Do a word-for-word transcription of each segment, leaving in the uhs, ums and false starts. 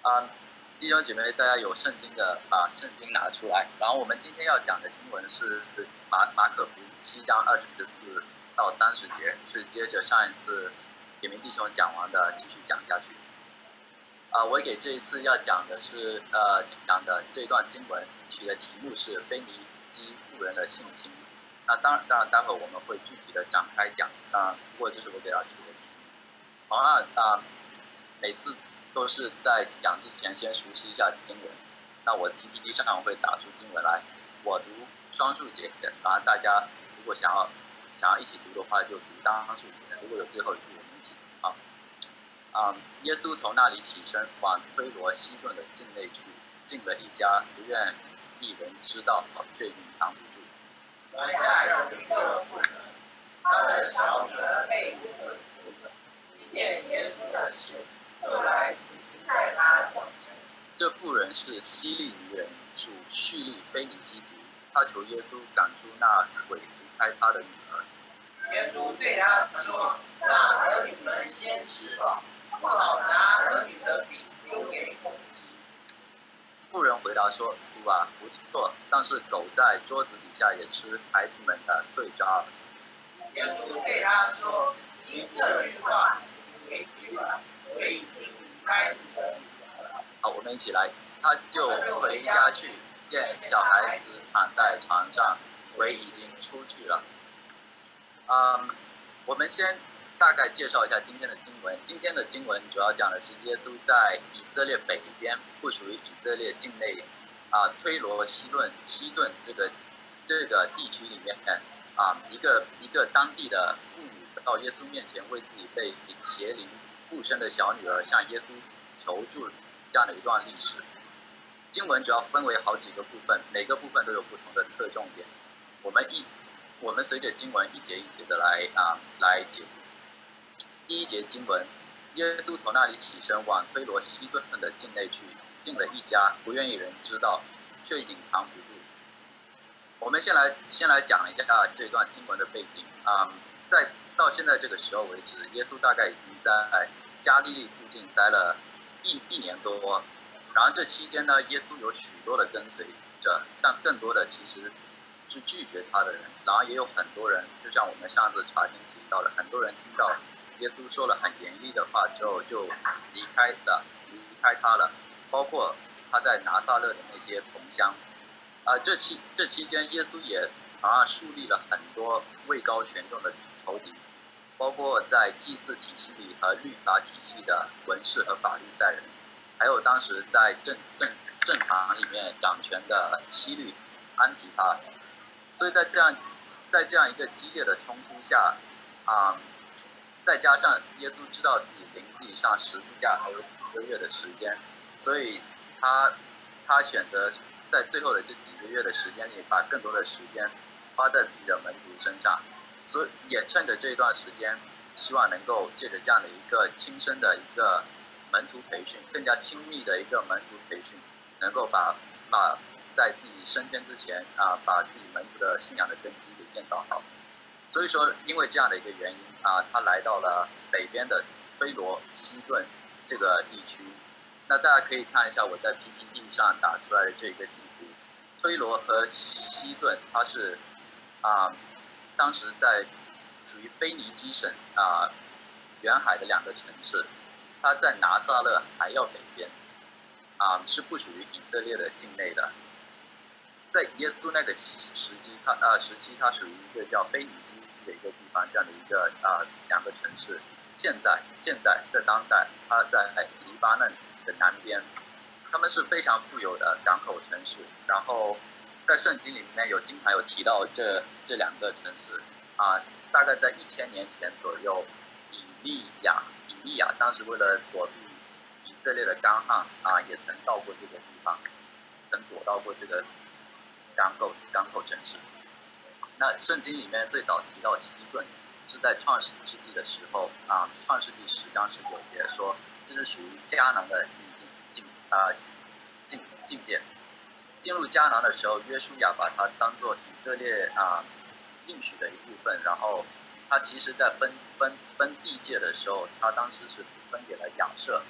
啊，弟兄姐妹，大家有圣经的把圣经拿出来。然后我们今天要讲的经文是马马可福音七章二十四到三十节，是接着上一次铁明弟兄讲完的继续讲下去。啊，我给这一次要讲的是呃讲的这段经文取的题目是腓尼基妇人的信心。那当然当然待会我们会具体的展开讲啊，不过这是我给他取的题目。好啊啊，每次都是在讲之前先熟悉一下经文。那我 P P T 上会打出经文来，我读双数节，然后大家如果想要想要一起读的话，就读单数节。如果有最后一句，我们一起读啊。啊、嗯，耶稣从那里起身，往推罗西顿的境内去，进了一家，不愿一人知道，却隐藏不住。 来家有一个妇人，她的小女儿被污秽，听见耶稣的事，就来在他手上。 这妇人是希利尼人，属叙利腓尼基族。他求耶稣赶出那鬼离开他的女儿。 耶稣对他说：“让儿女们先吃饱，不好拿儿女的饼丢给公鸡。” 妇人回答说：“主啊，不错，但是狗在桌子底下也吃孩子们的碎渣。” 耶稣对他说：“因这句话，回去了，我已经离开你的女儿了。” 好，我们一起来。他就回家去，见小孩子躺在床上，鬼已经出去了。嗯，我们先大概介绍一下今天的经文。今天的经文主要讲的是耶稣在以色列北边，不属于以色列境内啊，推罗西顿西顿这个这个地区里面啊，一个一个当地的妇女到耶稣面前，为自己被邪灵附身的小女儿向耶稣求助这样的一段历史。经文主要分为好几个部分，每个部分都有不同的侧重点。我们一我们随着经文一节一节的来啊来解读。第一节经文，耶稣从那里起身，往推罗西顿的境内去，进了一家，不愿意人知道，却隐藏不住。我们先来先来讲一下这段经文的背景啊、嗯，在到现在这个时候为止，耶稣大概已经在加利利附近待了一一年多。然后这期间呢，耶稣有许多的跟随者，但更多的其实是拒绝他的人。然后也有很多人，就像我们上次查经提到的，很多人听到耶稣说了很严厉的话之后，就离开了，离开他了。包括他在拿撒勒的那些同乡。啊、呃，这期这期间，耶稣也好像树立了很多位高权重的仇敌，包括在祭祀体系里和律法体系的文士和法律赛人。还有当时在政政政堂里面掌权的希律安提帕。所以在这样在这样一个激烈的冲突下，啊、嗯，再加上耶稣知道自己离自己上十字架还有几个月的时间，所以他他选择在最后的这几个月的时间里，把更多的时间花在自己的门徒身上，所以也趁着这段时间，希望能够借着这样的一个亲身的一个门徒培训，更加亲密的一个门徒培训，能够把把在自己升天之前啊，把自己门徒的信仰的根基给建造好。所以说，因为这样的一个原因啊，他来到了北边的推罗西顿这个地区。那大家可以看一下我在 P P T 上打出来的这个地图，推罗和西顿，它是啊，当时在属于腓尼基省啊沿海的两个城市。它在拿撒勒还要北边，啊、嗯，是不属于以色列的境内的。在耶稣那个时期，它啊、呃、时期，它属于一个叫腓尼基的一个地方，这样的一个啊、呃、两个城市。现在现在在当代，它在黎巴嫩的南边，他们是非常富有的港口城市。然后在圣经里面有经常有提到这这两个城市啊、呃，大概在一千年前左右，以利亚。以利亚当时为了躲避以色列的干旱啊，也曾到过这个地方，曾躲到过这个港口港口城市。那圣经里面最早提到西顿，是在创世纪的时候啊，创世纪十章十九节说，这是属于迦南的境境啊境境界。进入迦南的时候，约书亚把它当作以色列啊应许的一部分，然后。他其实在分分分地界的时候，他当时是分给了亚设，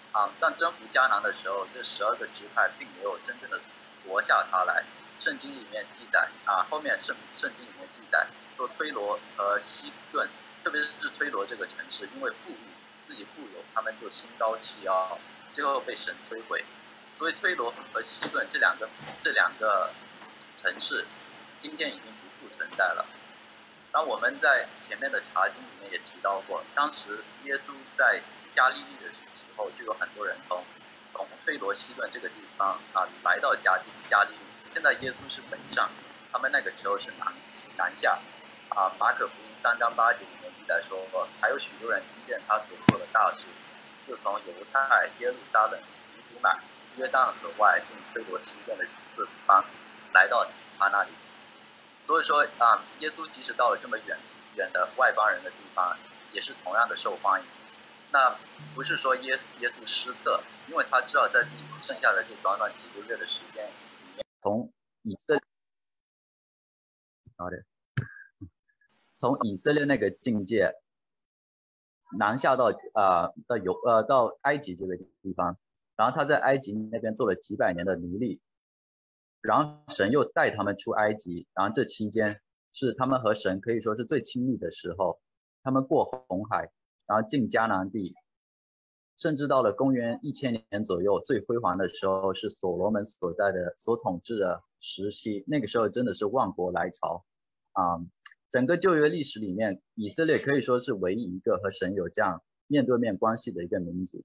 啊，当征服迦南的时候，这十二个支派并没有真正的夺下它来。圣经里面记载啊，后面圣圣经里面记载说推罗和西顿，特别是推罗这个城市，因为富裕，自己富有，他们就心高气傲，最后被神摧毁。所以推罗和西顿这两个这两个城市，今天已经不复存在了。然后我们在前面的查经里面也提到过，当时耶稣在加利利的时候，就有很多人从从推罗西顿这个地方啊来到加加利利。现在耶稣是北上，他们那个时候是南南下。啊，马可福音三章八节里面记载说，还有许多人听见他所做的大事，就从犹太、耶路撒冷、以图满、约旦河外并推罗西顿的四方来到他那里。所以说啊，耶稣即使到了这么远远的外邦人的地方，也是同样的受欢迎。那不是说耶耶稣失策，因为他知道在剩下的这短短几个月的时间里面，从以色列，好的，从以色列那个境界南下到啊、呃、到犹呃到埃及这个地方，然后他在埃及那边做了几百年的奴隶。然后神又带他们出埃及，然后这期间是他们和神可以说是最亲密的时候。他们过红海，然后进迦南地，甚至到了公元一千年左右，最辉煌的时候是所罗门所在的所统治的时期，那个时候真的是万国来朝啊、嗯！整个旧约历史里面，以色列可以说是唯一一个和神有这样面对面关系的一个民族。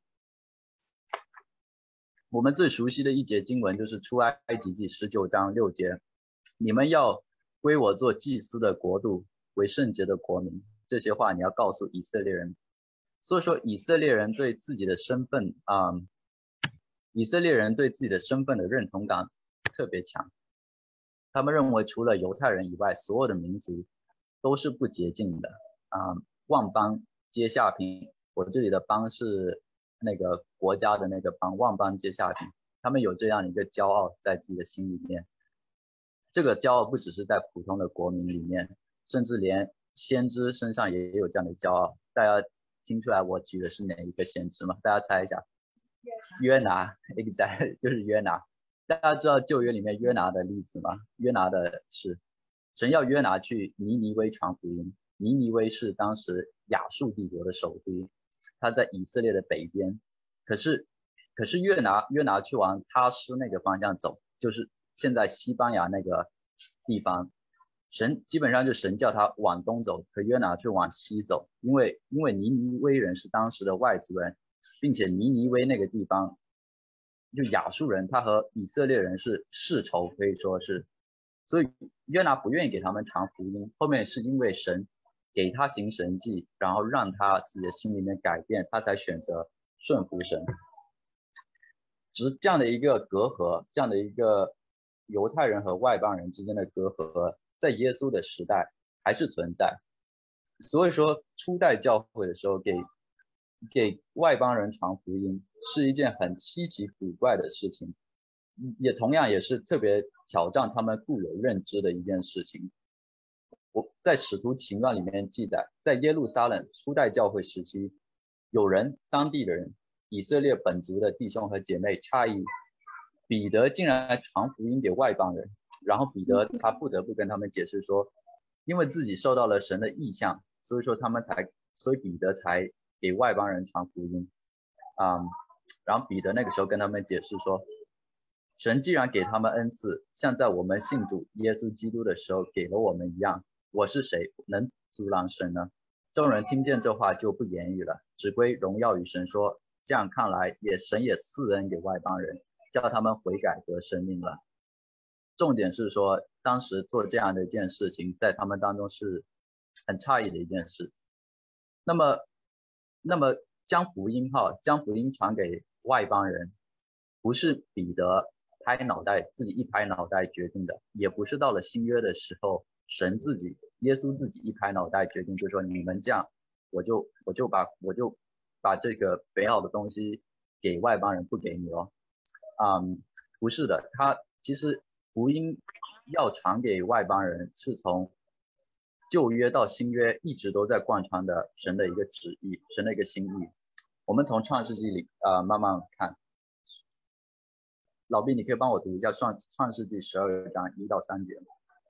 我们最熟悉的一节经文就是出埃及记十九章六节，你们要归我做祭司的国度，为圣洁的国民。这些话你要告诉以色列人。所以说以色列人对自己的身份啊、嗯，以色列人对自己的身份的认同感特别强。他们认为除了犹太人以外，所有的民族都是不洁净的啊、嗯，万邦皆下品。我这里的邦是那个国家的那个邦，万邦皆下品。他们有这样一个骄傲在自己的心里面。这个骄傲不只是在普通的国民里面，甚至连先知身上也有这样的骄傲。大家听出来我举的是哪一个先知吗？大家猜一下。约拿 exactly 就是约拿。大家知道旧约里面约拿的例子吗？约拿的是神要约拿去尼尼微传福音。尼尼微是当时亚述帝国的首都，他在以色列的北边。可是可是约拿约拿去往他施那个方向走，就是现在西班牙那个地方。神基本上就神叫他往东走，可约拿就往西走，因为因为尼尼微人是当时的外族人，并且尼尼微那个地方就亚述人，他和以色列人是世仇，可以说是，所以约拿不愿意给他们传福音。后面是因为神给他行神迹，然后让他自己的心里面改变，他才选择顺服神。只是这样的一个隔阂，这样的一个犹太人和外邦人之间的隔阂，在耶稣的时代还是存在。所以说初代教会的时候给给外邦人传福音是一件很稀奇古怪的事情，也同样也是特别挑战他们固有认知的一件事情。我在使徒行传里面记载，在耶路撒冷初代教会时期，有人当地的人以色列本族的弟兄和姐妹诧异彼得竟然传福音给外邦人，然后彼得他不得不跟他们解释说，因为自己受到了神的意象，所以说他们才所以彼得才给外邦人传福音啊、嗯。然后彼得那个时候跟他们解释说，神既然给他们恩赐，像在我们信主耶稣基督的时候给了我们一样，我是谁能阻拦神呢？众人听见这话就不言语了，只归荣耀与神说，这样看来也神也赐恩给外邦人，叫他们悔改得生命了。重点是说当时做这样的一件事情在他们当中是很诧异的一件事。那么那么将福音哈将福音传给外邦人，不是彼得拍脑袋自己一拍脑袋决定的，也不是到了新约的时候神自己耶稣自己一拍脑袋决定，就说你们这样我就我就把我就把这个美好的东西给外邦人，不给你哦。嗯，不是的，他其实福音要传给外邦人是从旧约到新约一直都在贯穿的神的一个旨意，神的一个心意。 我们从创世纪里呃慢慢看。老毕，你可以帮我读一下创创世纪十二章一到三节吗？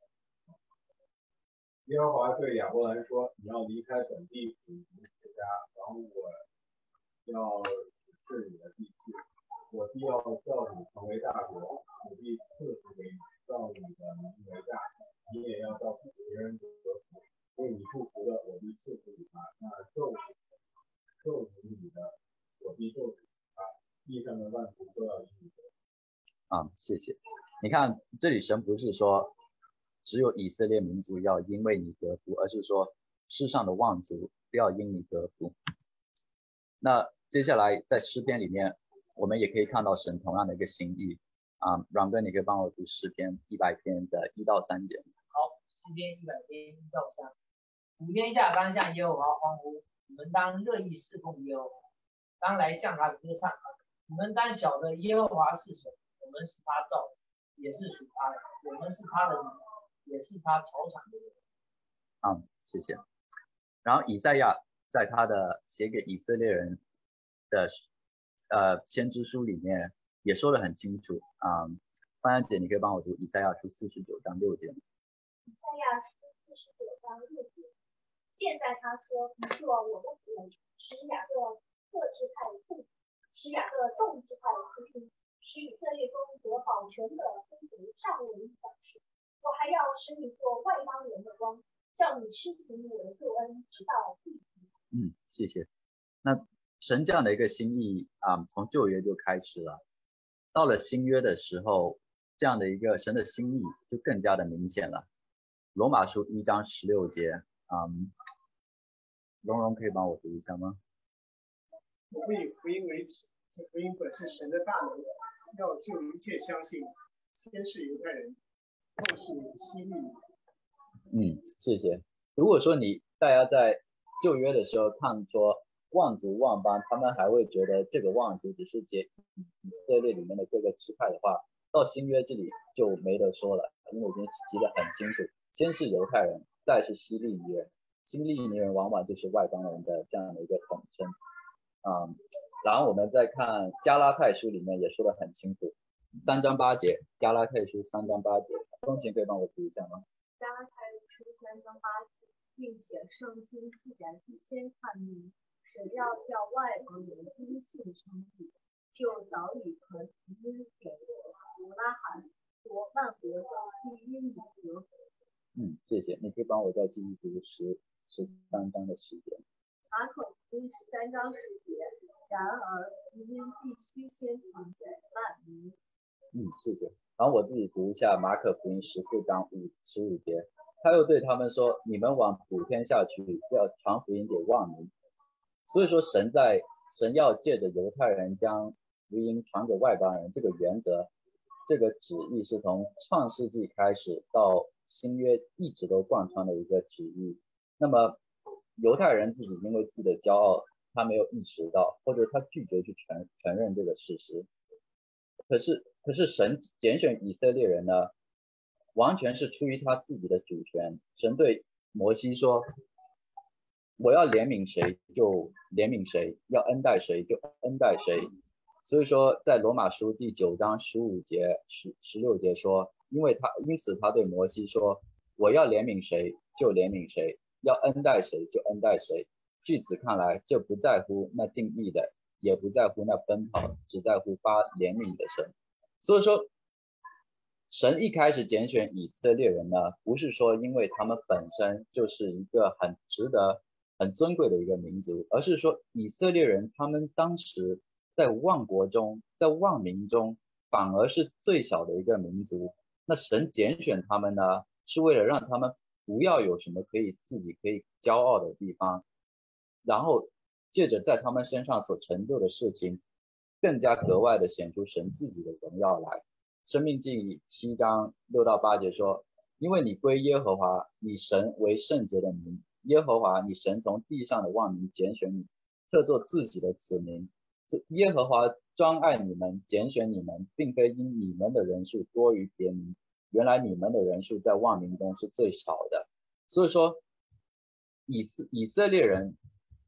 耶和华对亚伯兰说：“你要离开本地，属你父家，往我要指示你的地去。我必要叫你成为大国，我必赐福给你，叫你的名为大。你也要到别人得福。为你祝福的，我必赐福给他；那咒咒诅你的，我必咒诅他。地上的万族都要因你得福。” 啊，谢谢。你看，这里神不是说只有以色列民族要因为你得福，而是说世上的万族都要因你得福。那接下来在诗篇里面，我们也可以看到神同样的一个心意啊。阮哥，你可以帮我读诗篇一百篇的一到三节。 好，诗篇一百篇一到三。普天下当向耶和华欢呼，你们当乐意侍奉耶和华，当来向他歌唱。你们当晓得耶和华是神，我们是他造的，也是属他的，我们是他的民，也是他草场的人。 啊，谢谢。然后以赛亚在他的写给以色列人的呃先知书里面也说得很清楚啊。方安姐，你可以帮我读以赛亚书四十九章六节吗？ 以赛亚书四十九章六节。现在他说：“你做我的仆人，使雅各各支派复使雅各众支派复兴，使以色列中得保全的归回上为奖赏。我还要使你做外邦人的光，叫你施行我的救恩，直到地极。” 嗯，谢谢。那神这样的一个心意啊，从旧约就开始了，到了新约的时候，这样的一个神的心意就更加的明显了。罗马书一章十六节，嗯，蓉蓉可以帮我读一下吗？ 我不以福音为耻，这福音本是神的大能，要救一切相信，先是犹太人，后是希律。 嗯，谢谢。如果说你大家在旧约的时候看说望族望邦，他们还会觉得这个望族只是解以色列里面的各个支派的话，到新约这里就没得说了，因为已经记得很清楚，先是犹太人，再是希利尼人，希利尼人往往就是外邦人的这样的一个统称。嗯，然后我们再看加拉太书里面也说得很清楚，三章八节，加拉太书三章八节，钟情可以帮我读一下吗？ 加拉太书三章八节，并且圣经既然预先看明，神要叫外邦人因信称义，就早已可因给伯拉罕和万国中必因你得福。 嗯，谢谢。你可以帮我再继续读十十三章的时间。 马可福音十三章十节，然而福音必须先传给万民。 嗯，谢谢。然后我自己读一下马可福音十四章五十五节，他又对他们说：“你们往普天下去，要传福音给万民。”所以说神在神要借着犹太人将福音传给外邦人，这个原则，这个旨意是从创世纪开始到新约一直都贯穿的一个旨意。那么犹太人自己因为自己的骄傲，他没有意识到，或者他拒绝去承承认这个事实。可是可是神拣选以色列人呢，完全是出于他自己的主权。神对摩西说：“我要怜悯谁就怜悯谁，要恩待谁就恩待谁。”所以说在罗马书第九章十五节十十六节说，因为他因此他对摩西说：“我要怜悯谁就怜悯谁，要恩待谁就恩待谁。”据此看来，这不在乎那定义的，也不在乎那奔跑，只在乎发怜悯的神。所以说神一开始拣选以色列人呢，不是说因为他们本身就是一个很值得很尊贵的一个民族，而是说以色列人他们当时在万国中，在万民中反而是最小的一个民族。那神拣选他们呢，是为了让他们不要有什么可以自己可以骄傲的地方，然后借着在他们身上所成就的事情，更加格外的显出神自己的荣耀来。申命记七章六到八节说：“因为你归耶和华你神为圣洁的民，耶和华你神从地上的万民拣选你，特作自己的子民。耶和华专爱你们，拣选你们，并非因你们的人数多于别民，原来你们的人数在万民中是最少的。”所以说以色以色列人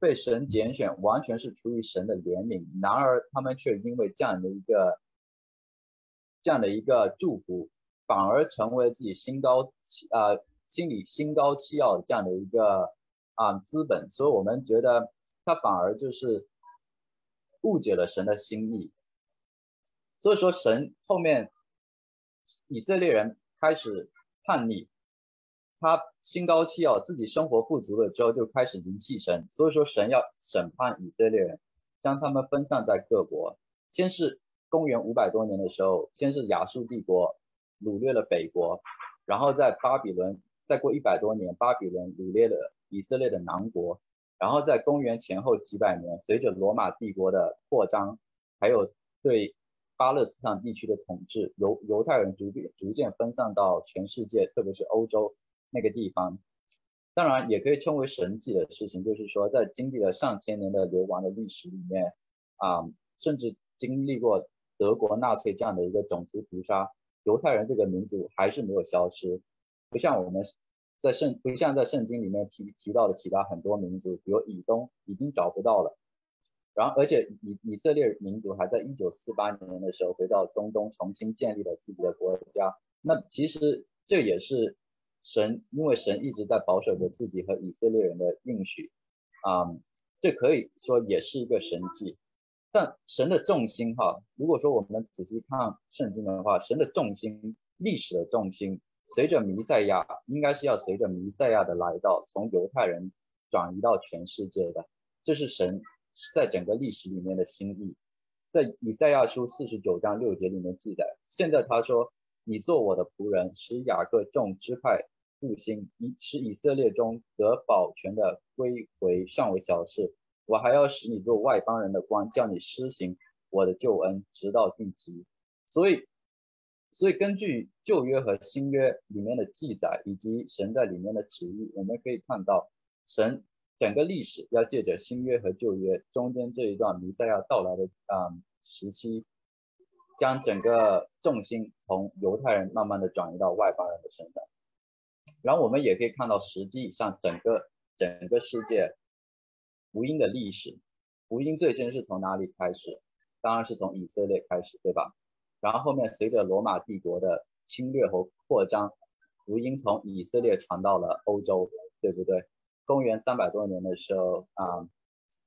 被神拣选，完全是出于神的怜悯，然而他们却因为这样的一个这样的一个祝福，反而成为自己心高呃心里心高气傲这样的一个啊、呃、资本，所以我们觉得他反而就是误解了神的心意。所以说神后面以色列人开始叛逆，他心高气傲，自己生活富足了之后就开始离弃神，所以说神要审判以色列人，将他们分散在各国。先是公元五百多年的时候，先是亚述帝国掳掠了北国，然后在巴比伦再过一百多年，巴比伦掳掠了以色列的南国，然后在公元前后几百年，随着罗马帝国的扩张，还有对巴勒斯坦地区的统治，犹犹太人逐渐逐渐分散到全世界，特别是欧洲那个地方。当然也可以称为神迹的事情，就是说在经历了上千年的流亡的历史里面啊、呃，甚至经历过德国纳粹这样的一个种族屠杀，犹太人这个民族还是没有消失，不像我们在圣不像在圣经里面提提到的其他很多民族，比如以东已经找不到了。然后而且以以色列民族还在一九四八年的时候回到中东，重新建立了自己的国家。那其实这也是神，因为神一直在保守着自己和以色列人的应许啊、嗯，这可以说也是一个神迹。但神的重心哈，如果说我们仔细看圣经的话，神的重心，历史的重心，随着弥赛亚，应该是要随着弥赛亚的来到，从犹太人转移到全世界的，这是神在整个历史里面的心意。在以赛亚书四十九章六节里面记载，现在他说，你做我的仆人，使雅各众支派复兴，使以色列中得保全的归回尚为小事，我还要使你做外邦人的光，叫你施行我的救恩，直到地极。所以所以根据旧约和新约里面的记载，以及神在里面的旨意，我们可以看到神整个历史要借着新约和旧约中间这一段弥赛亚到来的嗯时期，将整个重心从犹太人慢慢的转移到外邦人的身上。然后我们也可以看到实际上整个整个世界福音的历史，福音最先是从哪里开始？当然是从以色列开始，对吧？然后后面随着罗马帝国的侵略和扩张，福音从以色列传到了欧洲，对不对？公元三百多年的时候啊、嗯，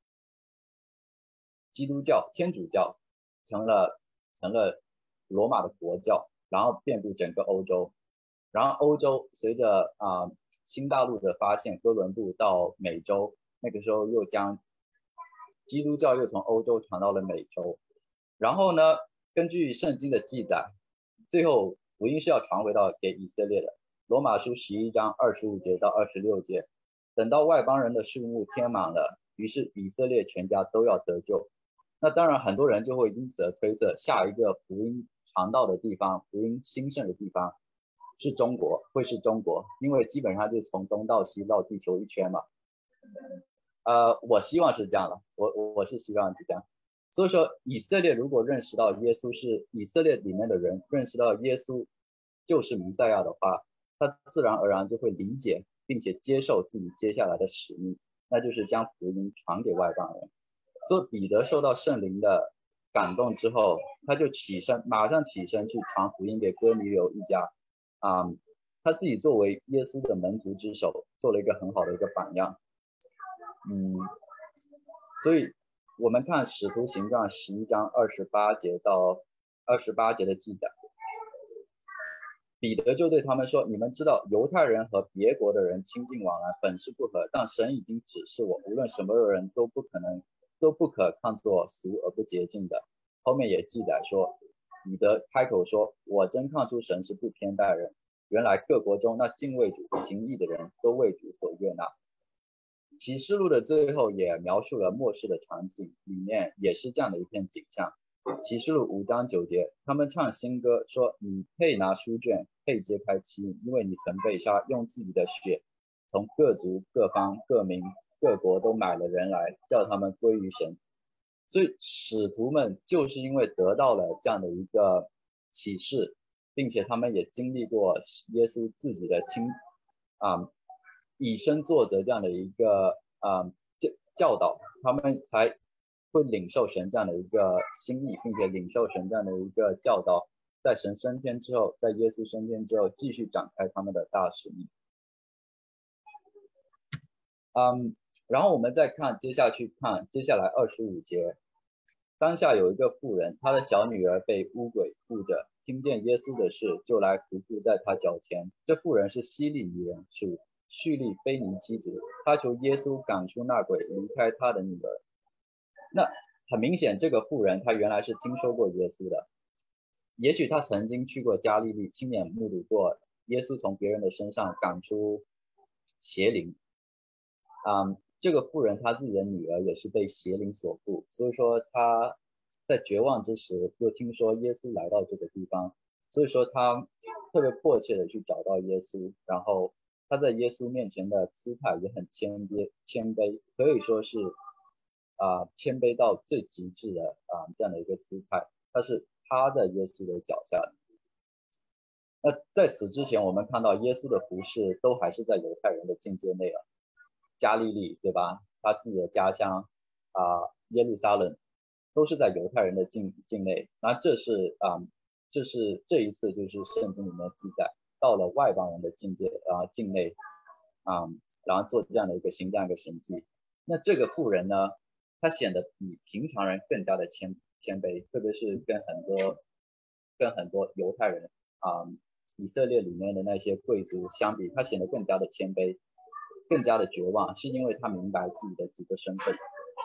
基督教天主教成了成了罗马的国教，然后遍布整个欧洲。然后欧洲随着啊、呃、新大陆的发现，哥伦布到美洲，那个时候又将基督教又从欧洲传到了美洲。然后呢，根据圣经的记载，最后福音是要传回到给以色列的。罗马书十一章二十五节到二十六节，等到外邦人的数目填满了，于是以色列全家都要得救。那当然很多人就会因此而推测，下一个福音传到的地方，福音兴盛的地方是中国，会是中国，因为基本上就从东到西绕地球一圈嘛。呃，我希望是这样的，我我是希望是这样。所以说，以色列如果认识到耶稣是以色列里面的人，认识到耶稣就是弥赛亚的话，他自然而然就会理解并且接受自己接下来的使命，那就是将福音传给外邦人。所以彼得受到圣灵的感动之后，他就起身，马上起身去传福音给哥尼流一家。啊、嗯，他自己作为耶稣的门徒之首，做了一个很好的一个榜样。嗯，所以我们看使徒行传十一章二十八节到二十八节的记载，彼得就对他们说，你们知道犹太人和别国的人亲近往来本是不合，但神已经指示我，无论什么人都不可能都不可看作俗而不洁净的。后面也记载说，彼得开口说，我真看出神是不偏待人，原来各国中那敬畏主行义的人都为主所悦纳。启示录的最后也描述了末世的场景，里面也是这样的一片景象。启示录五章九节，他们唱新歌说，你配拿书卷，配揭开其印，因为你曾被杀，用自己的血从各族各方各民各国都买了人来，叫他们归于神。所以使徒们就是因为得到了这样的一个启示，并且他们也经历过耶稣自己的亲啊、嗯、以身作则这样的一个啊、嗯、这教导，他们才会领受神这样的一个心意，并且领受神这样的一个教导，在神升天之后，在耶稣升天之后，继续展开他们的大使命。嗯，然后我们再看接下去看接下来二十五节，当下有一个妇人，她的小女儿被污鬼附着，听见耶稣的事，就来伏伏在他脚前。这妇人是希利尼人，属叙利腓尼基族，她求耶稣赶出那鬼，离开她的女儿。那很明显，这个妇人她原来是听说过耶稣的，也许她曾经去过加利利，亲眼目睹过耶稣从别人的身上赶出邪灵。嗯，这个妇人她自己的女儿也是被邪灵所附，所以说她在绝望之时又听说耶稣来到这个地方，所以说她特别迫切的去找到耶稣，然后她在耶稣面前的姿态也很谦卑，谦卑可以说是啊、呃、谦卑到最极致的啊、呃、这样的一个姿态，她是趴在耶稣的脚下的。那在此之前，我们看到耶稣的服事都还是在犹太人的境界内了。加利利，对吧？他自己的家乡啊、呃，耶路撒冷，都是在犹太人的境境内。那这是啊、呃，这是这一次就是圣经里面记载，到了外邦人的境界啊、呃、境内啊、呃，然后做这样的一个行这样一个神迹。那这个妇人呢，她显得比平常人更加的谦谦卑，特别是跟很多跟很多犹太人啊、呃、以色列里面的那些贵族相比，她显得更加的谦卑。更加的绝望，是因为他明白自己的几个身份。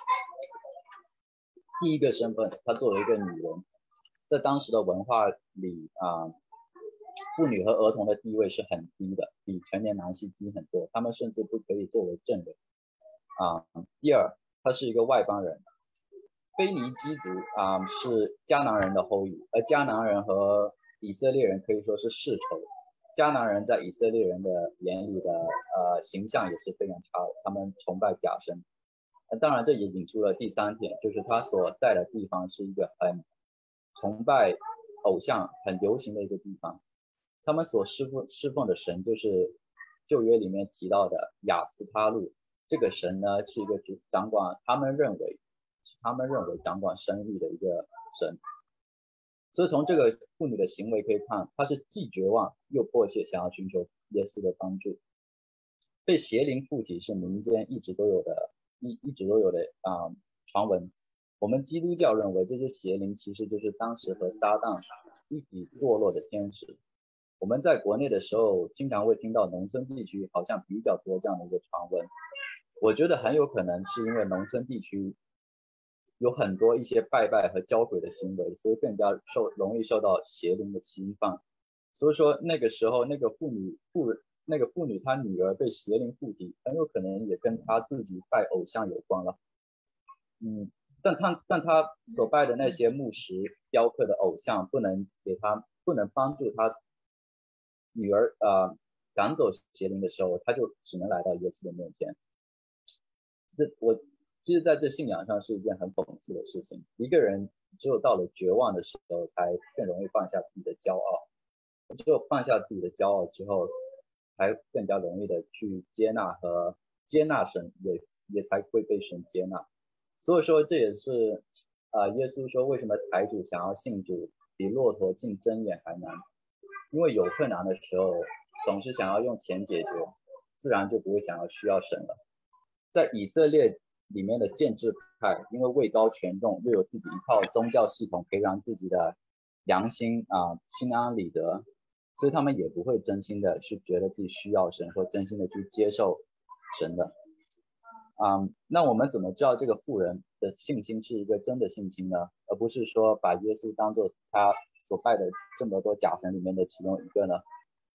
第一个身份，她作为一个女人，在当时的文化里啊、呃，妇女和儿童的地位是很低的，比成年男性低很多，他们甚至不可以作为证人啊、呃。第二，她是一个外邦人，腓尼基族啊、呃、是迦南人的后裔，而迦南人和以色列人可以说是世仇。迦南人在以色列人的眼里的呃形象也是非常差的，他们崇拜假神。当然这也引出了第三点，就是他所在的地方是一个很崇拜偶像很流行的一个地方，他们所侍奉侍奉的神就是旧约里面提到的亚斯他路，这个神呢是一个主掌管他们认为是他们认为掌管生育的一个神。所以从这个妇女的行为可以看，她是既绝望又迫切想要寻求耶稣的帮助。被邪灵附体是民间一直都有的一一直都有的啊、呃、传闻。我们基督教认为这些邪灵其实就是当时和撒旦一起堕落的天使。我们在国内的时候经常会听到农村地区好像比较多这样的一个传闻，我觉得很有可能是因为农村地区有很多一些拜拜和交鬼的行为，所以更加受容易受到邪灵的侵犯。所以说那个时候那个妇女妇那个妇女她女儿被邪灵附体，很有可能也跟她自己拜偶像有关了。嗯，但她但她所拜的那些木石雕刻的偶像不能给她不能帮助她女儿呃赶走邪灵的时候，她就只能来到耶稣的面前。这我其实在这信仰上是一件很讽刺的事情，一个人只有到了绝望的时候才更容易放下自己的骄傲，只有放下自己的骄傲之后才更加容易的去接纳和接纳神，也也才会被神接纳。所以说这也是啊、呃、耶稣说为什么财主想要信主比骆驼进针眼还难，因为有困难的时候总是想要用钱解决，自然就不会想要需要神了。在以色列里面的建制派，因为位高权重，又有自己一套宗教系统可以让自己的良心啊心安理得，所以他们也不会真心的去觉得自己需要神，或真心的去接受神的。啊、嗯，那我们怎么知道这个妇人的信心是一个真的信心呢？而不是说把耶稣当作他所拜的这么多假神里面的其中一个呢？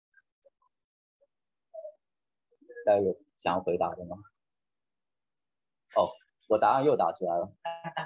大家有想要回答的吗？哦，我答案又打出来了。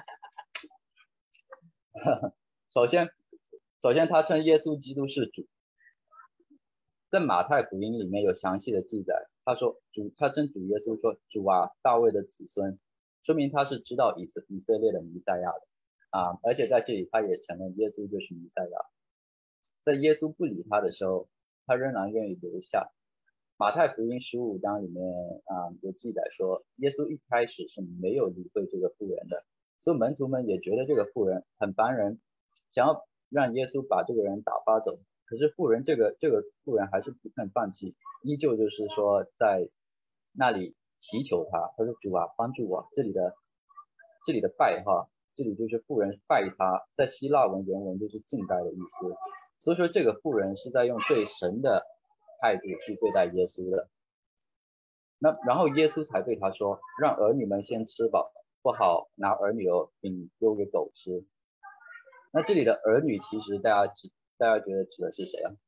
首先，首先他称耶稣基督是主，在马太福音里面有详细的记载，他说主，他称主耶稣说主啊，大卫的子孙，说明他是知道以色以色列的弥赛亚的啊，而且在这里他也承认耶稣就是弥赛亚。在耶稣不理他的时候，他仍然愿意留下。 马太福音十五章里面啊、呃、有记载说，耶稣一开始是没有理会这个妇人的，所以门徒们也觉得这个妇人很烦人，想要让耶稣把这个人打发走。可是妇人这个这个妇人还是不肯放弃，依旧就是说在那里祈求他，他说主啊帮助我。这里的这里的拜哈，这里就是妇人拜他，在希腊文原文就是敬拜的意思。所以说这个妇人是在用对神的态度去对待耶稣的。那然后耶稣才对他说，让儿女们先吃饱，不好拿儿女的饼丢给狗吃。那这里的儿女其实大家指大家觉得指的是谁啊？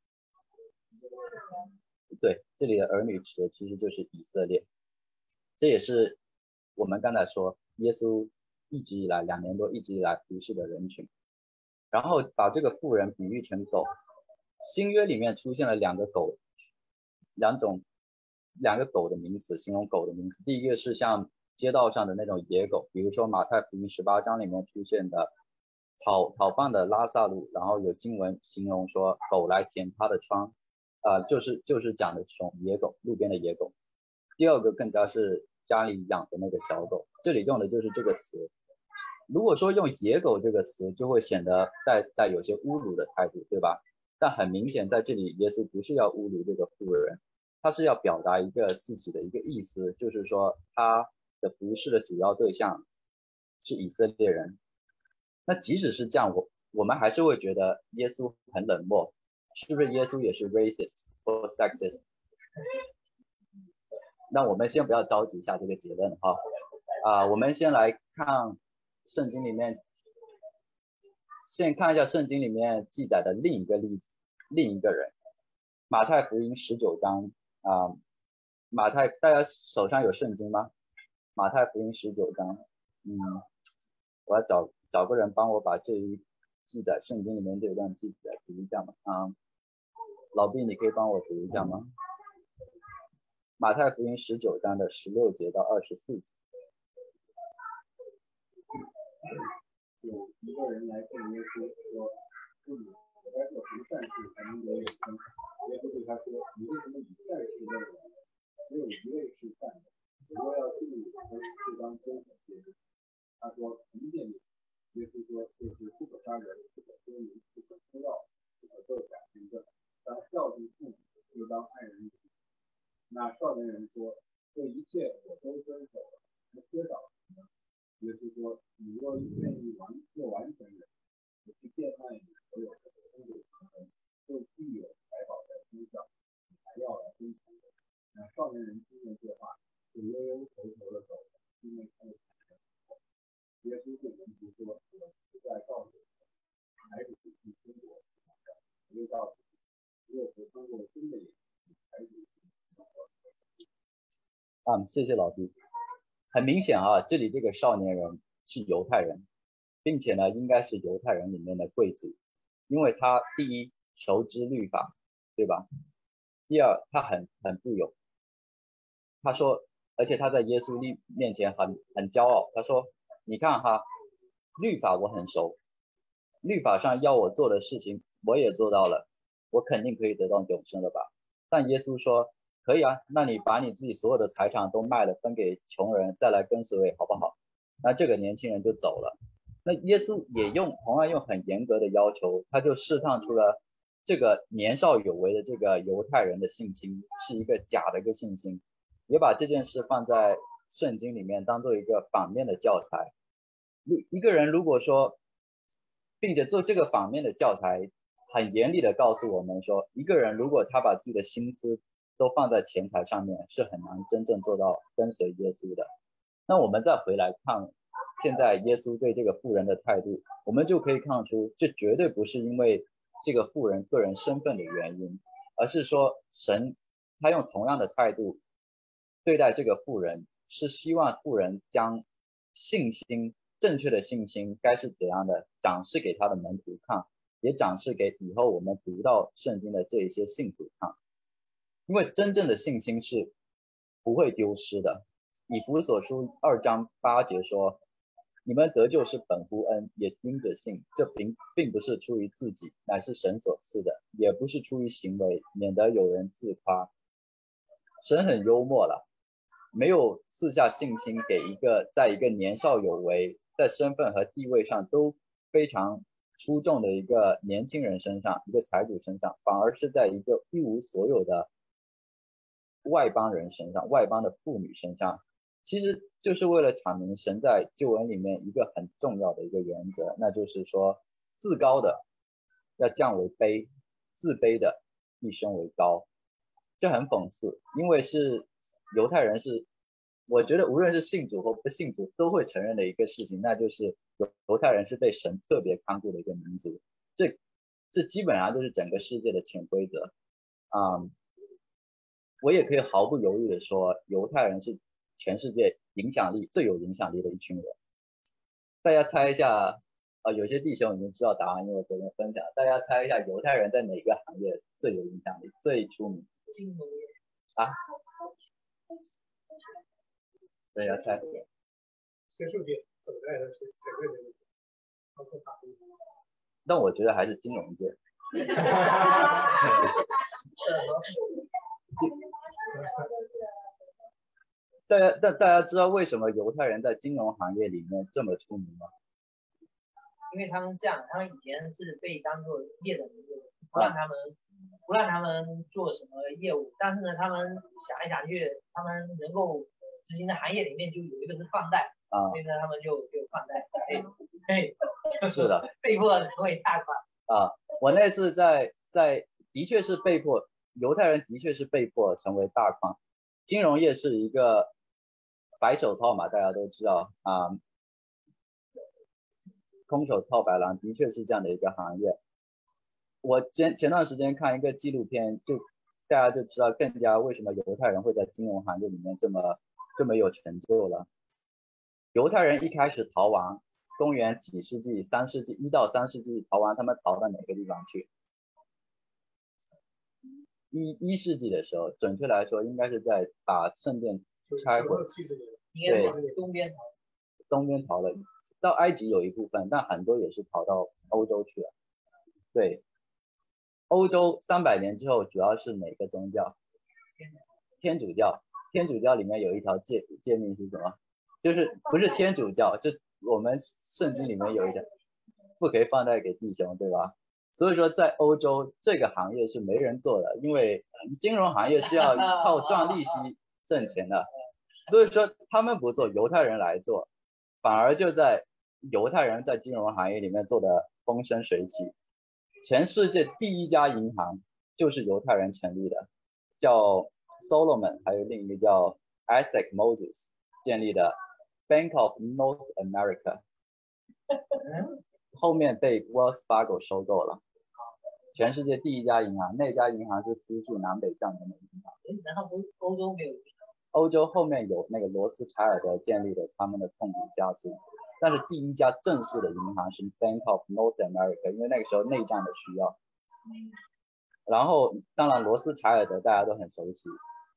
对，这里的儿女指的其实就是以色列。这也是我们刚才说耶稣一直以来两年多一直以来服侍的人群。然后把这个妇人比喻成狗。新约里面出现了两个狗，两种两个狗的名词，形容狗的名词。第一个是像街道上的那种野狗，比如说马太福音十八章里面出现的讨讨饭的拉萨路，然后有经文形容说狗来舔他的疮，啊、呃，就是就是讲的这种野狗，路边的野狗。第二个更加是家里养的那个小狗，这里用的就是这个词。如果说用野狗这个词，就会显得带带有些侮辱的态度，对吧？但很明显在这里耶稣不是要侮辱这个妇人，他是要表达一个自己的一个意思，就是说他的服事的主要对象是以色列人。那即使是这样，我我们还是会觉得耶稣很冷漠，是不是耶稣也是 racist 或 sexist？ 那我们先不要着急下这个结论哈，啊、呃，我们先来看圣经里面，先看一下圣经里面记载的另一个例子，另一个人，马太福音十九章啊、呃，马太大家手上有圣经吗？马太福音十九章，嗯，我要找找个人帮我把这一记载圣经里面这一段记载读一下嘛啊，老毕你可以帮我读一下吗？马太福音十九章的十六节到二十四节。 有一个人来见耶稣说：“父母，我该做什么善事才能得永生？”耶稣对他说：“你为什么以善事论我？只有一位是善的。我若要进永生，就当遵守诫命。”他说：“凭借你。”耶稣说：“就是不可杀人，不可奸淫，不可偷盗，不可作假见证，当孝敬父母，又当爱人如己。”那少年人说：“这一切我都遵守了，还缺少什么？”耶稣说：“你若愿意完做完全人，你去变卖你所有的，分给穷人，就必有财宝在身上，你还要来跟从我。”那少年人听了这话，就悠悠愁愁的走了，因为他的财产不够。耶稣对门徒说：“我实在告诉你们，孩子进天国是难的。我又告诉你，只有不通过真的眼睛，孩子进天国。” 啊，谢谢老弟。很明显啊，这里这个少年人是犹太人，并且呢，应该是犹太人里面的贵族，因为他第一熟知律法，对吧？第二，他很很富有。他说，而且他在耶稣面面前很很骄傲。他说：“你看哈，律法我很熟，律法上要我做的事情我也做到了，我肯定可以得到永生了吧？”但耶稣说：“可以啊，那你把你自己所有的财产都卖了，分给穷人，再来跟随我，好不好？”那这个年轻人就走了。那耶稣也用同样用很严格的要求，他就试探出了这个年少有为的这个犹太人的信心是一个假的一个信心，也把这件事放在圣经里面当做一个反面的教材。一个人如果说，并且做这个反面的教材，很严厉的告诉我们说，一个人如果他把自己的心思都放在钱财上面，是很难真正做到跟随耶稣的。那我们再回来看现在耶稣对这个妇人的态度，我们就可以看出，这绝对不是因为这个妇人个人身份的原因，而是说神他用同样的态度对待这个妇人，是希望妇人将信心正确的信心该是怎样的展示给他的门徒看，也展示给以后我们读到圣经的这一些信徒看。因为真正的信心是不会丢失的。以弗所书二章八节说，你们得救是本乎恩，也因着信，这并并不是出于自己，乃是神所赐的，也不是出于行为，免得有人自夸。 神很幽默了，没有赐下信心给一个在一个年少有为，在身份和地位上都非常出众的一个年轻人身上，一个财主身上，反而是在一个一无所有的外邦人身上，外邦的妇女身上，其实就是为了阐明神在救恩里面一个很重要的一个原则，那就是说自高的要降为卑，自卑的一升为高。这很讽刺，因为是犹太人是我觉得无论是信主或不信主都会承认的一个事情，那就是犹太人是被神特别看顾的一个民族，这这基本上就是整个世界的潜规则啊、嗯。我也可以毫不犹豫的说，犹太人是全世界影响力最有影响力的一群人。大家猜一下啊、呃，有些弟兄已经知道答案，因为我昨天分享，大家猜一下犹太人在哪个行业最有影响力、最出名？ 金融业啊？对，要猜。 学术界走在的是整个人，包括法律。 但我觉得还是金融界。大家大大家知道为什么犹太人在金融行业里面这么出名吗？ 因为他们这样，他们以前是被当作劣等民族，不让他们、啊、不让他们做什么业务，但是呢，他们想来想去，他们能够执行的行业里面就有一个是放贷，啊，所以呢，他们就就放贷，对，对， 是的， 被迫成为大款。 啊，我那次在在的确是被迫，犹太人的确是被迫成为大矿。金融业是一个白手套嘛，大家都知道啊，空手套白狼的确是这样的一个行业。我前前段时间看一个纪录片，就大家就知道更加为什么犹太人会在金融行业里面这么这么有成就了。犹太人一开始逃亡，公元几世纪，三世纪一到三世纪逃亡，他们逃到哪个地方去？一一世纪的时候，准确来说应该是在把圣殿拆毁， 对，东边逃， 东边逃了，到埃及有一部分，但很多也是逃到欧洲去了。对，欧洲三百年之后主要是哪个宗教？天主教。天主教里面有一条诫诫命是什么？就是不是天主教，就我们圣经里面有一条，不可以放贷给弟兄，对吧？所以说在欧洲这个行业是没人做的，因为金融行业是要靠赚利息挣钱的，所以说他们不做，犹太人来做，反而就在犹太人在金融行业里面做的风生水起。全世界第一家银行就是犹太人成立的，叫 Solomon， 还有另一个叫 Isaac Moses 建立的 Bank of North America， 后面被 Wells Fargo 收购了。全世界第一家银行，那家银行是资助南北战争的银行。 难道不是欧洲没有？ 欧洲后面有那个罗斯柴尔德建立的他们的控股家族，但是第一家正式的银行是 Bank of North America， 因为那个时候内战的需要。然后当然罗斯柴尔德大家都很熟悉。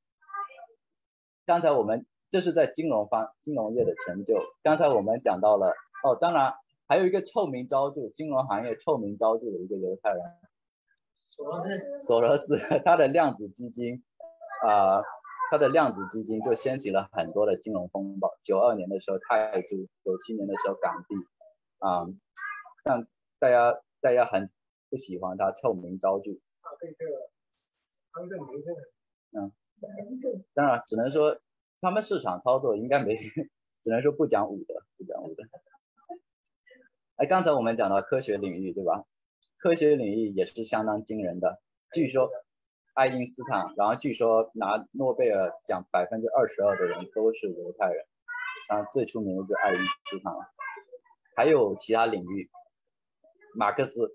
刚才我们这是在金融方金融业的成就。刚才我们讲到了哦，当然还有一个臭名昭著金融行业臭名昭著的一个犹太人。 索罗斯， 索罗斯，他的量子基金，啊、呃，他的量子基金就掀起了很多的金融风暴。九二年的时候泰铢，九七年的时候港币，啊、呃，但大家大家很不喜欢他，臭名昭著。 他这个康正名声嗯，当然只能说他们市场操作应该没，只能说不讲武德，不讲武德。哎，刚才我们讲到科学领域，对吧？科学领域也是相当惊人的，据说爱因斯坦，然后据说拿诺贝尔奖百分之二十二的人都是犹太人，啊，最出名的就是爱因斯坦了，还有其他领域，马克思，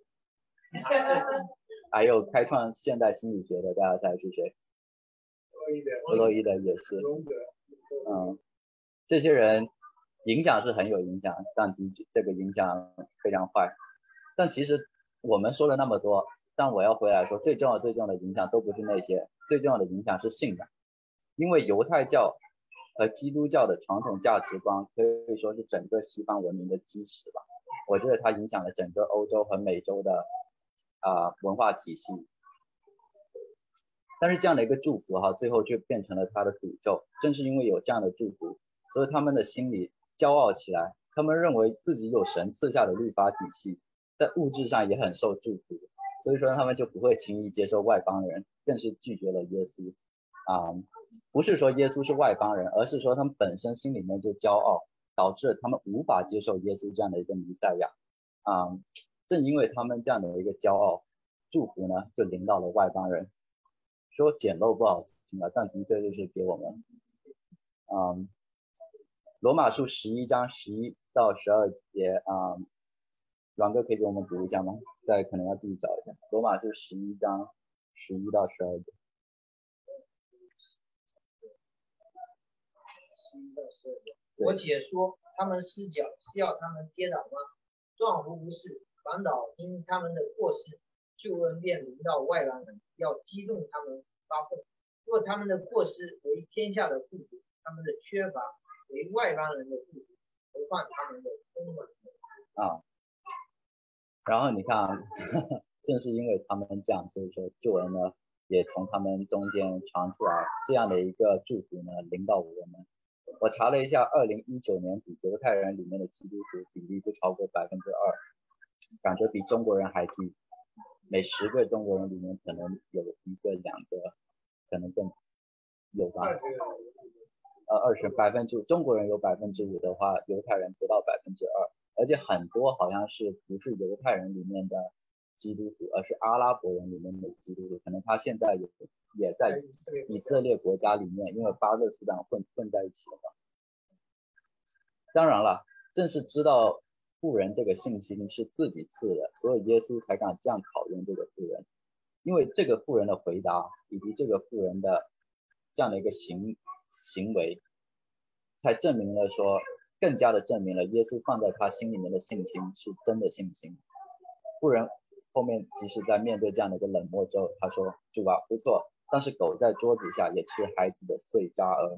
还有开创现代心理学的，大家猜是谁？弗洛伊德也是，嗯，这些人影响是很有影响，但的确这个影响非常坏，但其实。我们说了那么多，但我要回来说，最重要最重要的影响都不是那些，最重要的影响是信仰，因为犹太教和基督教的传统价值观可以说是整个西方文明的基石吧。我觉得它影响了整个欧洲和美洲的啊、呃、文化体系。 但是这样的一个祝福哈，最后却变成了他的诅咒。正是因为有这样的祝福，所以他们的心里骄傲起来，他们认为自己有神赐下的律法体系，在物质上也很受祝福，所以说他们就不会轻易接受外邦人，更是拒绝了耶稣啊、嗯。不是说耶稣是外邦人，而是说他们本身心里面就骄傲，导致他们无法接受耶稣这样的一个弥赛亚啊、嗯。正因为他们这样的一个骄傲，祝福呢就临到了外邦人。说简陋不好听了，但的确就是给我们嗯，罗马书十一章十一到十二节啊、嗯，阮哥可以给我们读一下吗？再可能要自己找一下。罗马书十一章十一到十二节。 我且说，他们失脚是要他们跌倒吗？状乎不是，反倒因他们的过失，救恩便临到外邦人，要激动他们发愤。若他们的过失为天下的富足，他们的缺乏为外邦人的富足，何况他们的丰满啊。然后你看啊，正是因为他们这样，所以说救恩呢也从他们中间传出来，这样的一个祝福呢临到我们。我查了一下，二零一九年比犹太人里面的基督徒比例不超过百分之二，感觉比中国人还低。每十个中国人里面可能有一个两个，可能更有吧。呃，二十百分之中国人有百分之五的话，犹太人不到百分之二，而且很多好像是不是犹太人里面的基督徒，而是阿拉伯人里面的基督徒，可能他现在也也在以色列国家里面，因为巴勒斯坦混混在一起了嘛。当然了，正是知道富人这个信心是自己赐的，所以耶稣才敢这样考验这个富人，因为这个富人的回答以及这个富人的这样的一个行行为，才证明了说，更加的证明了耶稣放在他心里面的信心是真的信心。富人后面即使在面对这样的一个冷漠之后，他说：“主啊，不错，但是狗在桌子下也吃孩子的碎渣儿。”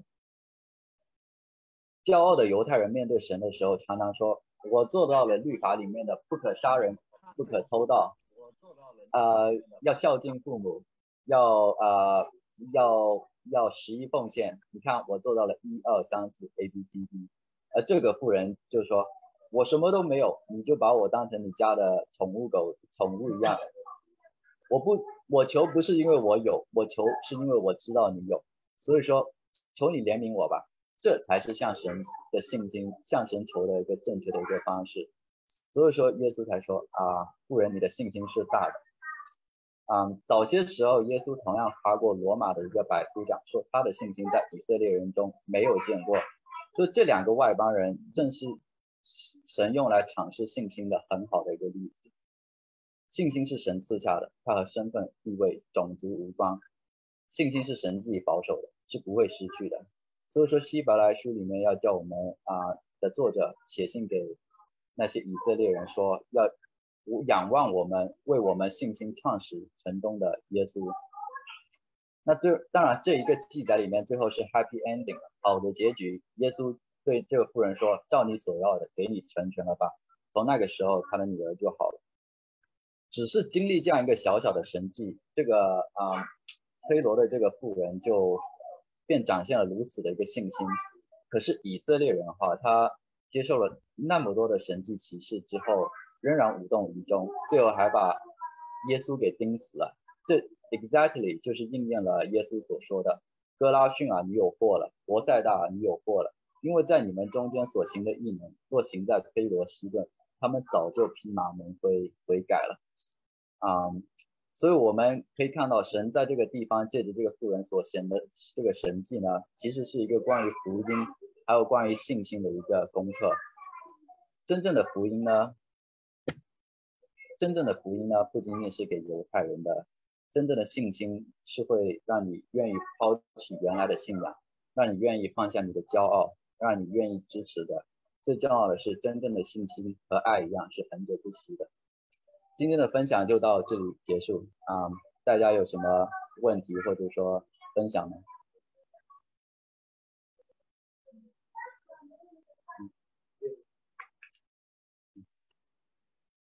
骄傲的犹太人面对神的时候，常常说：“我做到了律法里面的不可杀人、不可偷盗，呃，要孝敬父母，要呃要要十一奉献。你看我做到了一二三四 A B C D。”而这个富人就说：“我什么都没有，你就把我当成你家的宠物狗、宠物一样。我不，我求不是因为我有，我求是因为我知道你有，所以说求你怜悯我吧。”这才是向神的信心，向神求的一个正确的一个方式。所以说耶稣才说啊，富人你的信心是大的。嗯，早些时候耶稣同样发过罗马的一个百夫长，说他的信心在以色列人中没有见过。所以这两个外邦人正是神用来阐释信心的很好的一个例子。信心是神赐下的，它和身份、地位、种族无关。信心是神自己保守的，是不会失去的。所以说希伯来书里面要叫我们啊、呃、的作者写信给那些以色列人说，要仰望我们为我们信心创始成终的耶稣。那对，当然这一个记载里面最后是 happy ending， 好的结局。耶稣对这个妇人说：“照你所要的，给你成全了吧。”从那个时候，他的女儿就好了。只是经历这样一个小小的神迹，这个啊、呃、推罗的这个妇人就便展现了如此的一个信心。可是以色列人哈，他接受了那么多的神迹奇事之后，仍然无动于衷，最后还把耶稣给钉死了。这 exactly 就是应验了耶稣所说的：“哥拉汛啊，你有祸了；伯赛大啊，你有祸了，因为在你们中间所行的异能，若行在推罗西顿，他们早就披麻蒙灰悔改了。”啊、嗯，所以我们可以看到神在这个地方借着这个妇人所显的这个神迹呢，其实是一个关于福音还有关于信心的一个功课。真正的福音呢，真正的福音呢，不仅仅是给犹太人的，真正的信心是会让你愿意抛弃原来的信仰，让你愿意放下你的骄傲，让你愿意支持的。最重要的是，真正的信心和爱一样是恒久不息的。今天的分享就到这里结束啊、嗯，大家有什么问题或者说分享呢？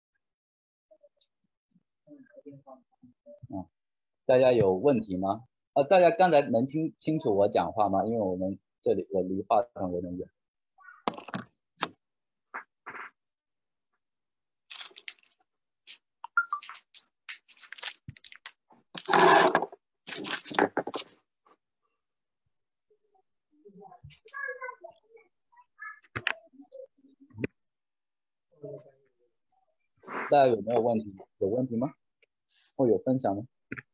嗯，大家有问题吗？ 呃，大家刚才能听清楚我讲话吗？因为我们这里我离话筒有点远。大家有没有问题？有问题吗？或有分享吗？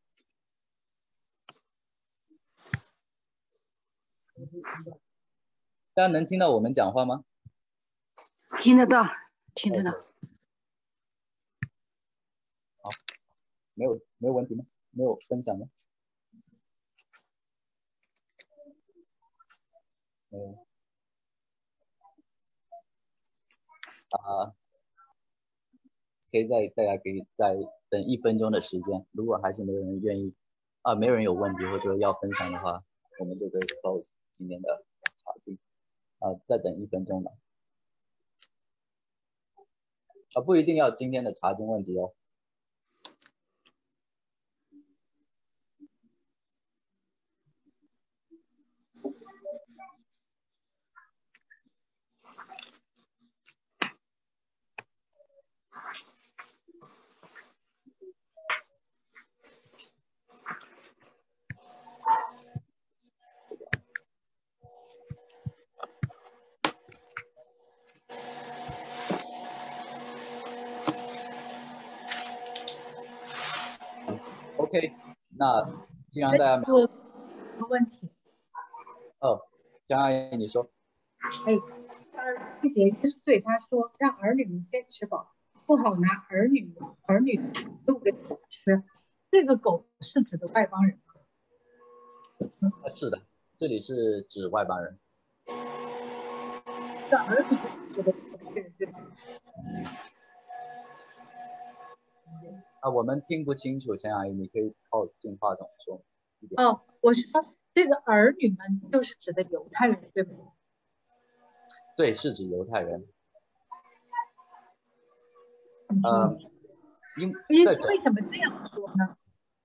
大家能听到我们讲话吗？ 听得到，听得到。 好，没有没有问题吗？没有分享吗？没有。啊，可以再大家可以再等一分钟的时间，如果还是没有人愿意啊，没有人有问题或者要分享的话，我们就可以 close 今天的查经啊，再等一分钟吧。啊，不一定要今天的查经问题哦。OK， 那既然大家没有， 我个问题。 哦，江阿姨你说。 哎，七节就是对他说，让儿女们先吃饱，不好拿儿女儿女都给狗吃。这个狗是指的外邦人吗？ 啊，是的，这里是指外邦人。 这儿女指的对吧？ 啊，我们听不清楚，江阿姨，你可以靠近话筒说一点。 哦，我是说这个儿女们就是指的犹太人，对不对？ 对，是指犹太人。呃，因耶稣为什么这样说呢？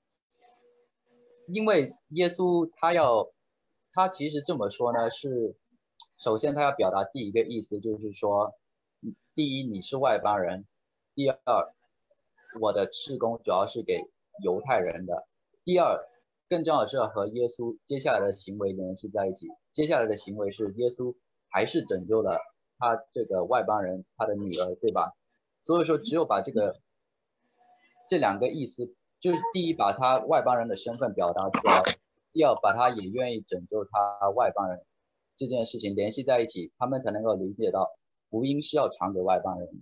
因为耶稣他要，他其实这么说呢，是首先他要表达第一个意思就是说，第一你是外邦人，第二我的事工主要是给犹太人的，第二更重要的是要和耶稣接下来的行为联系在一起，接下来的行为是耶稣还是拯救了他这个外邦人他的女儿，对吧？所以说只有把这个这两个意思，就是第一把他外邦人的身份表达出来，第二把他也愿意拯救他外邦人这件事情联系在一起，他们才能够理解到福音是要传给外邦人。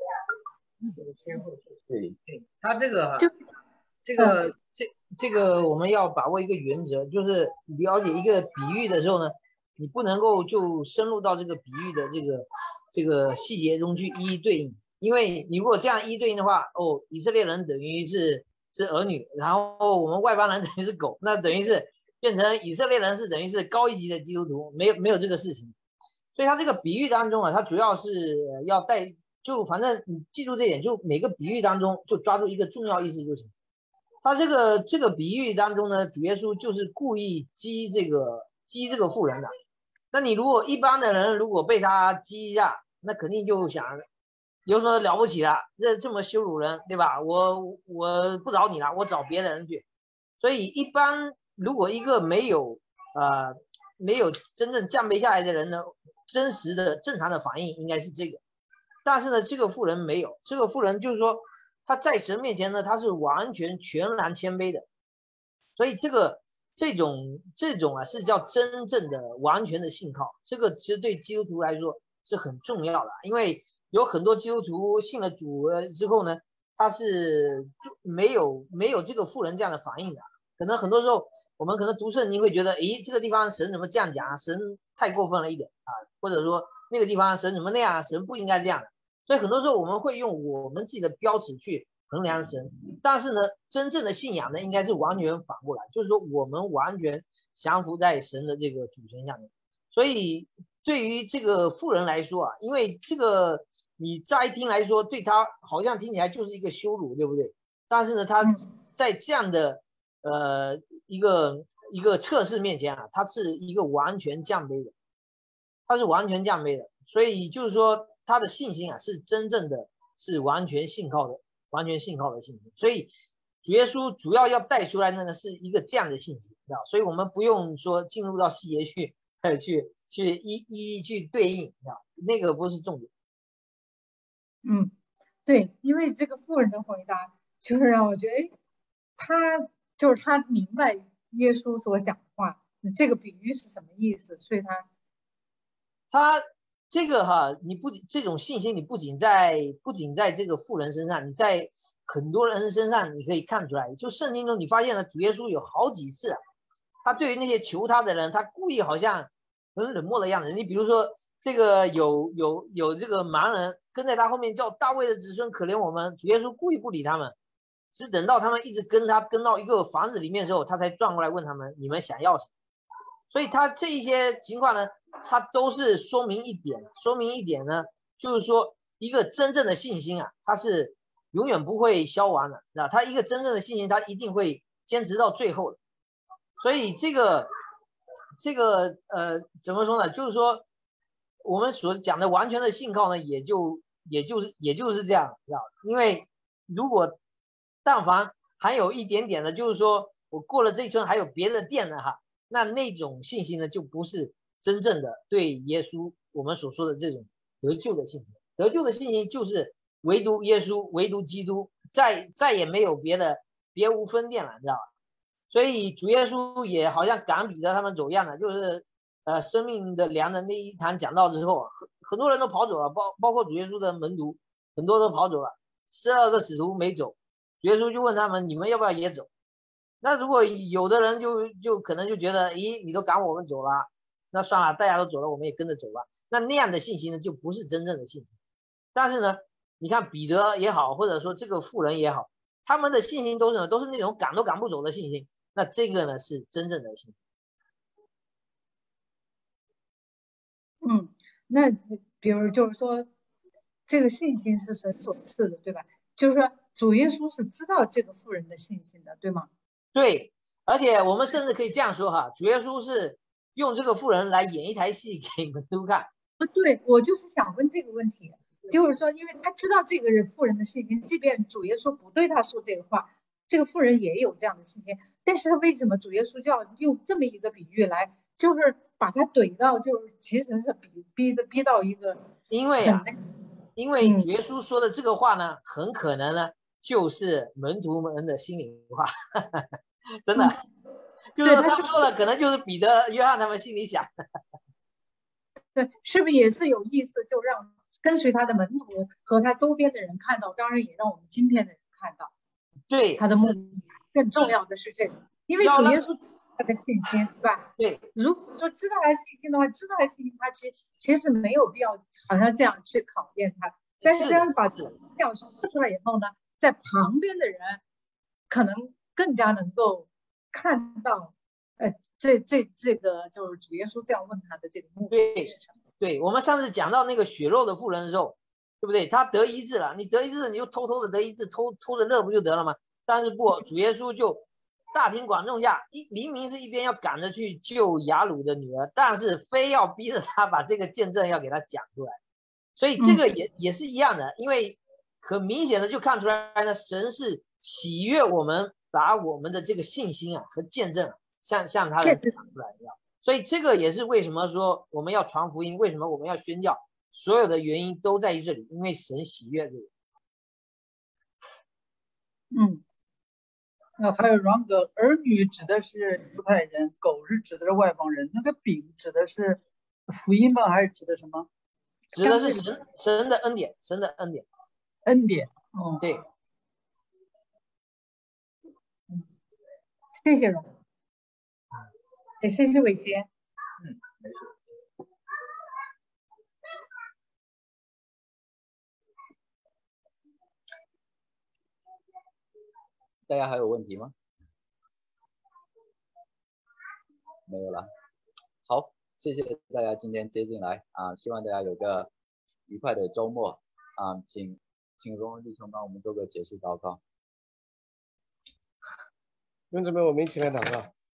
对， 他这个哈，这个这这个我们要把握一个原则，就是了解一个比喻的时候呢，你不能够就深入到这个比喻的这个这个细节中去一一对应，因为你如果这样一一对应的话，哦，以色列人等于是是儿女，然后我们外邦人等于是狗，那等于是变成以色列人是等于是高一级的基督徒，没有没有这个事情。所以他这个比喻当中啊，他主要是要带，就反正你记住这点，就每个比喻当中就抓住一个重要意思就行。他这个这个比喻当中呢，主耶稣就是故意激这个激这个妇人的。那你如果一般的人如果被他激一下，那肯定就想有什么了不起了，这这么羞辱人，对吧？我我不找你了，我找别的人去。所以一般如果一个没有呃没有真正降卑下来的人呢，真实的正常的反应应该是这个。但是呢，这个妇人没有，这个妇人就是说他在神面前呢，他是完全全然谦卑的。所以这个这种这种啊是叫真正的完全的信靠，这个其实对基督徒来说是很重要的，因为有很多基督徒信了主之后呢，他是就没有没有这个妇人这样的反应的。可能很多时候我们可能读圣经会觉得，诶，这个地方神怎么这样讲啊？神太过分了一点啊，或者说那个地方神怎么那样，神不应该这样的。所以很多时候我们会用我们自己的标尺去衡量神，但是呢，真正的信仰呢，应该是完全反过来，就是说我们完全降服在神的这个主权下面。所以对于这个妇人来说啊，因为这个你乍一听来说，对他好像听起来就是一个羞辱，对不对？但是呢，他在这样的呃一个一个测试面前啊，他是一个完全降卑的，他是完全降卑的，所以就是说他的信心啊是真正的是完全信靠的，完全信靠的信心。所以主耶稣主要要带出来的呢是一个这样的信心，知道？所以我们不用说进入到细节去，呃，去去一一一去对应，知道？那个不是重点。 嗯，对，因为这个妇人的回答就是让我觉得，哎，他就是他明白耶稣所讲的话，这个比喻是什么意思，所以他他这个哈，你不这种信心，你不仅在不仅在这个妇人身上，你在很多人身上你可以看出来。就圣经中你发现了主耶稣有好几次啊，他对于那些求他的人，他故意好像很冷漠的样子。你比如说这个有有有这个盲人跟在他后面叫大卫的子孙可怜我们，主耶稣故意不理他们，只等到他们一直跟他跟到一个房子里面的时候，他才转过来问他们你们想要什么。所以他这一些情况呢，他都是说明一点，说明一点呢，就是说一个真正的信心啊，它是永远不会消亡的，那他一个真正的信心，他一定会坚持到最后的。所以这个这个呃怎么说呢？就是说我们所讲的完全的信靠呢，也就也就是也就是这样，知道？因为如果但凡还有一点点的，就是说我过了这一村还有别的店呢哈。那那种信心呢，就不是真正的对耶稣我们所说的这种得救的信心。得救的信心就是唯独耶稣，唯独基督，再再也没有别的，别无分店了，你知道吧？所以主耶稣也好像赶彼得他们走一样的，就是呃生命的粮的那一堂讲道之后，很很多人都跑走了，包包括主耶稣的门徒，很多都跑走了，十二个使徒没走，主耶稣就问他们，你们要不要也走？那如果有的人就就可能就觉得，咦，你都赶我们走了，那算了，大家都走了，我们也跟着走吧。那那样的信心呢，就不是真正的信心。但是呢，你看彼得也好，或者说这个妇人也好，他们的信心都是什么？都是那种赶都赶不走的信心。那这个呢，是真正的信心。 嗯，那比如就是说，这个信心是神所赐的，对吧？就是说主耶稣是知道这个妇人的信心的，对吗？ 对，而且我们甚至可以这样说哈，主耶稣是用这个妇人来演一台戏给你们都看。 啊，对，我就是想问这个问题，就是说，因为他知道这个人妇人的信心，即便主耶稣不对他说这个话，这个妇人也有这样的信心，但是为什么主耶稣就要用这么一个比喻来，就是把他怼到，就是其实是逼逼的逼到一个， 因为啊，因为主耶稣说的这个话呢，嗯、很可能呢就是门徒们的心里话，真的，嗯、就是他说了，可能就是彼得、约翰他们心里想。 对，是不是也是有意思？就让跟随他的门徒和他周边的人看到，当然也让我们今天的人看到。 对， 他的目的更重要的是这个，因为主耶稣他的信心，对吧？ 对， 如果说知道他信心的话，知道他信心，他其实其实没有必要好像这样去考验他。但是要把这样说出来以后呢，在旁边的人可能更加能够看到，呃。这这这个就是主耶稣这样问他的这个目的是什么？ 对，对，我们上次讲到那个血肉的妇人的时候，对不对？他得医治了，你得医治了，你就偷偷的得医治，偷偷着乐不就得了吗？但是不，主耶稣就大庭广众下，一明明是一边要赶着去救雅鲁的女儿，但是非要逼着他把这个见证要给他讲出来。所以这个也、嗯、也是一样的，因为很明显的就看出来呢，神是喜悦我们把我们的这个信心啊和见证。像像他的讲出来一样，所以这个也是为什么说我们要传福音，为什么我们要宣教，所有的原因都在于这里，因为神喜悦这个。 嗯，那还有那个儿女指的是犹太人，狗是指的是外邦人，那个饼指的是福音吗？还是指的什么？ 指的是神神的恩典，神的恩典， 恩典。哦， 对。 嗯，谢谢荣。也谢谢伟杰。 嗯，没事。 大家还有问题吗？没有了。好，谢谢大家今天接进来啊，希望大家有个愉快的周末啊，请请荣荣弟兄帮我们做个结束祷告。 弟兄姊妹，我们一起来祷告。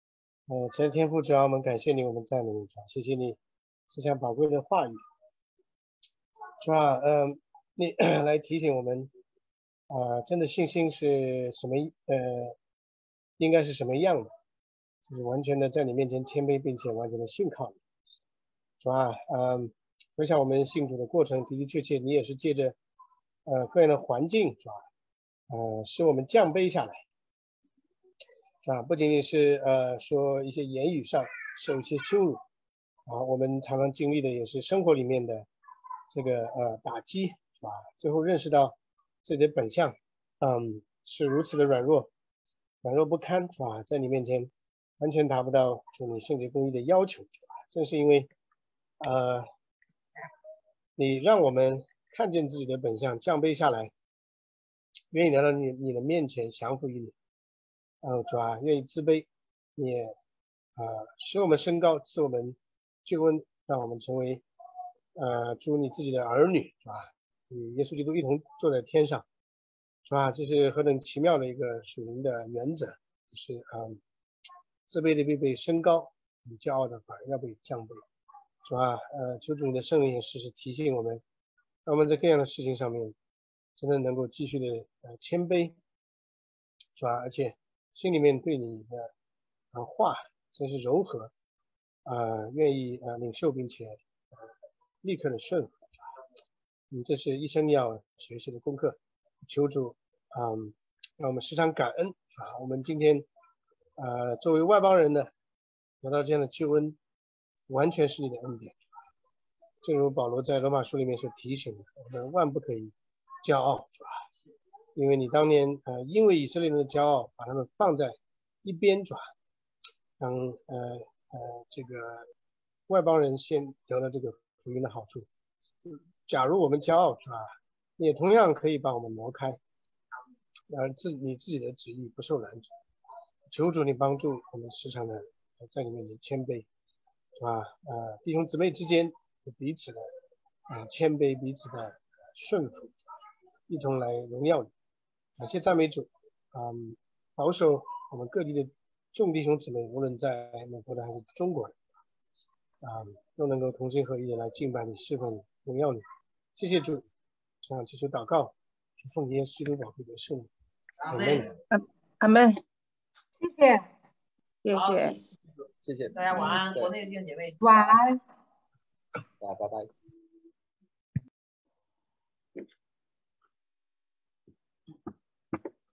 呃，慈爱天父主啊，我们感谢你，我们赞美你，主啊，谢谢你这项宝贵的话语，主啊，呃，你来提醒我们，啊、呃，真的信心是什么？呃，应该是什么样的？就是完全的在你面前谦卑，并且完全的信靠你，主啊，嗯，回想我们信主的过程，的的确确，你也是借着呃各样的环境，主啊，呃，使我们降卑下来。啊，不仅仅是呃说一些言语上受一些羞辱啊，我们常常经历的也是生活里面的这个呃打击，是吧？最后认识到自己的本相，嗯，是如此的软弱，软弱不堪，是吧？在你面前完全达不到就你圣洁公义的要求，是吧？正是因为呃你让我们看见自己的本相，降卑下来，愿意来到你你的面前降服于你。嗯，主啊，愿意自卑，你也啊、呃、使我们升高，赐我们救恩，让我们成为呃主你自己的儿女，是吧？与耶稣基督一同坐在天上，是吧？这是何等奇妙的一个属灵的原则，就是嗯，自卑的必被升高，你骄傲的反而要被降卑，是吧？呃，求主你的圣灵也时时提醒我们，让我们在各样的事情上面，真的能够继续的呃谦卑，是吧？而且心里面对你的呃话真是柔和，呃，愿意呃领受并且呃立刻的顺服，嗯，这是一生要学习的功课。求主，嗯，让我们时常感恩啊！我们今天呃作为外邦人呢，得到这样的救恩，完全是你的恩典。正如保罗在罗马书里面所提醒的，我们万不可以骄傲，是吧？因为你当年呃因为以色列人的骄傲，把他们放在一边，是吧？让呃呃这个外邦人先得了这个福音的好处。假如我们骄傲，是吧？你也同样可以把我们挪开，而自你自己的旨意不受拦阻。求主你帮助我们时常的在你面前谦卑，是吧？呃，弟兄姊妹之间彼此的啊、呃、谦卑，彼此的顺服，一同来荣耀你。感谢赞美主，嗯，保守我们各地的众弟兄姊妹，无论在美国的还是中国的，啊、嗯，都能够同心合意的来敬拜你、侍奉你、荣耀你。谢谢主，这样祈求祷告，奉耶稣基督宝贵的圣名，阿门。 阿门。 谢谢， 谢谢， 谢谢， 大家晚安，国内弟兄姐妹晚安。 大家拜拜。